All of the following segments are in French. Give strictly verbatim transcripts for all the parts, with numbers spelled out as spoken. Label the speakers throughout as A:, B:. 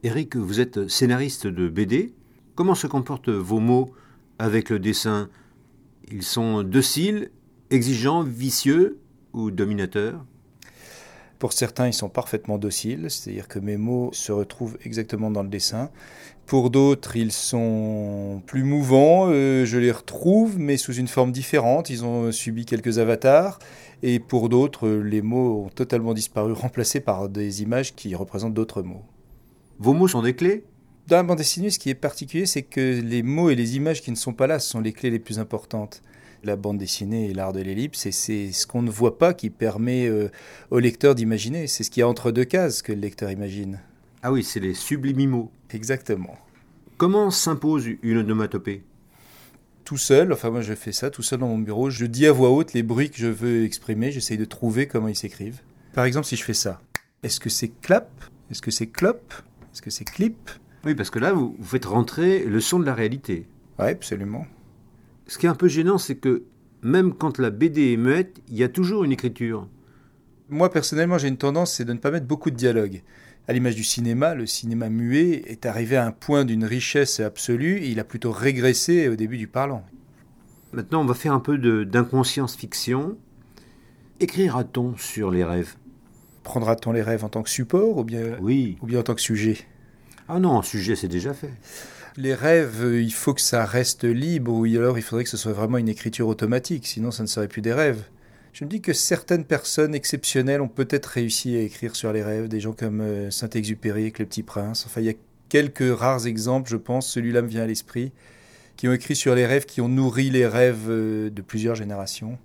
A: Éric, vous êtes scénariste de B D. Comment se comportent vos mots avec le dessin? Ils sont dociles, exigeants, vicieux ou dominateurs?
B: Pour certains, ils sont parfaitement dociles, c'est-à-dire que mes mots se retrouvent exactement dans le dessin. Pour d'autres, ils sont plus mouvants, euh, je les retrouve, mais sous une forme différente. Ils ont subi quelques avatars. Et pour d'autres, les mots ont totalement disparu, remplacés par des images qui représentent d'autres mots.
A: Vos mots sont des clés?
B: Dans la bande dessinée, ce qui est particulier, c'est que les mots et les images qui ne sont pas là sont les clés les plus importantes. La bande dessinée et l'art de l'ellipse, et c'est ce qu'on ne voit pas qui permet euh, au lecteur d'imaginer. C'est ce qu'il y a entre deux cases que le lecteur imagine.
A: Ah oui, c'est les sublimimaux.
B: Exactement.
A: Comment s'impose une onomatopée?
B: Tout seul, enfin moi je fais ça tout seul dans mon bureau, je dis à voix haute les bruits que je veux exprimer, j'essaye de trouver comment ils s'écrivent. Par exemple, si je fais ça, est-ce que c'est clap? Est-ce que c'est clop? Est-ce que c'est clip?
A: Oui, parce que là, vous, vous faites rentrer le son de la réalité.
B: Oui, absolument.
A: Ce qui est un peu gênant, c'est que même quand la B D est muette, il y a toujours une écriture.
B: Moi, personnellement, j'ai une tendance, c'est de ne pas mettre beaucoup de dialogue. À l'image du cinéma, le cinéma muet est arrivé à un point d'une richesse absolue, et il a plutôt régressé au début du parlant.
A: Maintenant, on va faire un peu de, d'inconscience fiction. Écrira-t-on sur les rêves?
B: Prendra-t-on les rêves en tant que support ou bien,
A: Oui.
B: ou bien en tant que sujet?
A: Ah non, un sujet, c'est déjà fait.
B: Les rêves, il faut que ça reste libre, ou alors il faudrait que ce soit vraiment une écriture automatique, sinon ça ne serait plus des rêves. Je me dis que certaines personnes exceptionnelles ont peut-être réussi à écrire sur les rêves, des gens comme euh, Saint-Exupéry avec Le Petit Prince. Enfin, il y a quelques rares exemples, je pense, celui-là me vient à l'esprit, qui ont écrit sur les rêves, qui ont nourri les rêves euh, de plusieurs générations.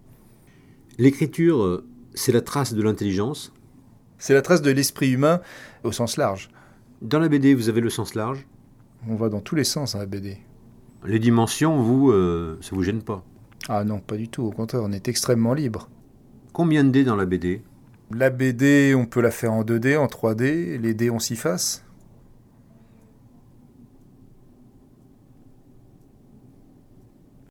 A: L'écriture, c'est la trace de l'intelligence.
B: C'est la trace de l'esprit humain au sens large.
A: Dans la B D, vous avez le sens large.
B: On va dans tous les sens dans la B D.
A: Les dimensions, vous, euh, ça vous gêne pas?
B: Ah non, pas du tout. Au contraire, on est extrêmement libre.
A: Combien de dés dans la B D?
B: La B D, on peut la faire en deux D, en trois D. Les dés, on s'y fasse.